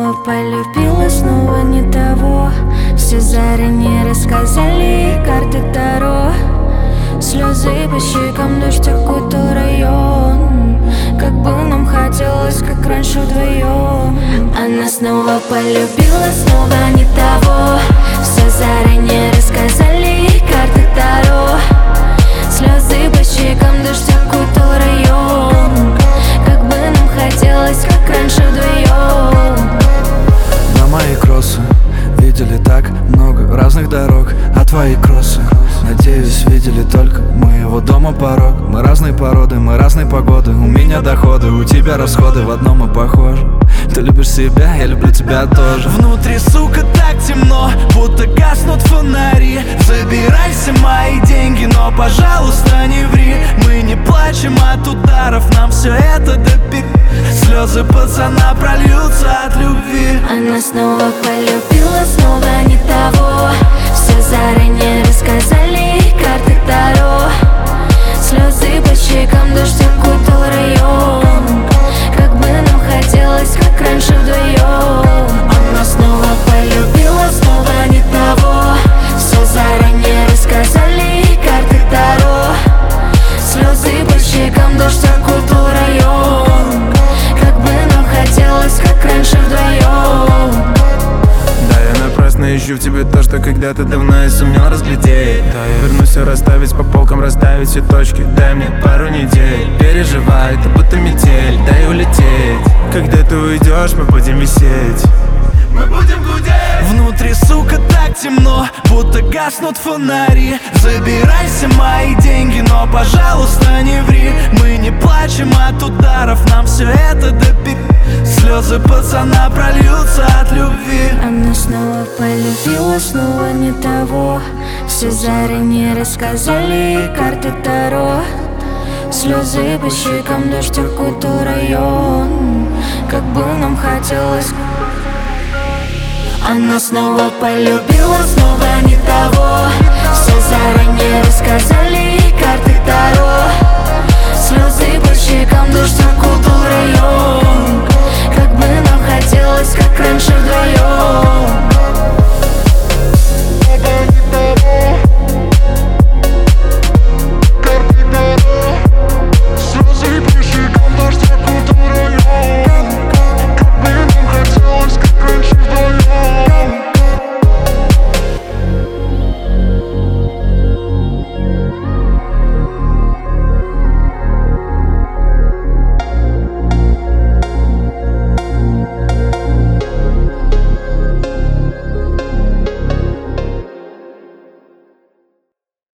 снова полюбила, снова не того. Все заранее рассказали, карты Таро. Слезы по щекам, дождь окутал район. Как бы нам хотелось, как раньше вдвоем. Она снова полюбила, снова не того. Все заранее рассказали, карты Таро. Слезы по щекам, дождь окутал район. Как бы нам хотелось, как раньше вдвоем. На мои кроссы видели так много разных дорог, а твои кроссы, надеюсь, видели только моего дома порог. Мы разные породы, мы разные погоды. У меня доходы, у тебя расходы, в одном мы похожи. Ты любишь себя, я люблю тебя тоже. Внутри, сука, так темно, будто гаснут фонари. Забирайся мои деньги, но, пожалуйста, не ври. Мы не плачем от ударов, нам все это допик. Слезы пацана прольются от любви. Она снова полюбила, снова не того. Все заранее рассказали, карты Таро. Слезы по щекам, дождь окутал район. Как бы нам хотелось, как раньше вдвоем. Она снова полюбила, снова не того. Все заранее рассказали, карты Таро. Слезы по щекам, дождь окутал район. Как бы нам хотелось, как раньше вдвоем. Да, я напрасно ищу в тебе то, что когда-то давно я сумел разглядеть. Да, я вернусь расставить по полкам, расставить все точки. Дай мне пару недель, переживай, это будто метель. Дай улететь, когда ты уйдешь, мы будем висеть. Мы будем гудеть. Внутри, сука, так темно, будто гаснут фонари. Забирайся мои деньги, но, пожалуйста, не ври. Мы не плачем от ударов, нам все это допик. Слезы пацана прольются от любви. Она снова полюбила, снова не того. Все заранее рассказали, карты Таро. Слезы по щекам, дождь окутал район. Как бы нам хотелось. Она снова полюбила, снова не того. Все заранее рассказали, карты Таро. Слезы по щекам, дождь окутал район. Как бы нам хотелось.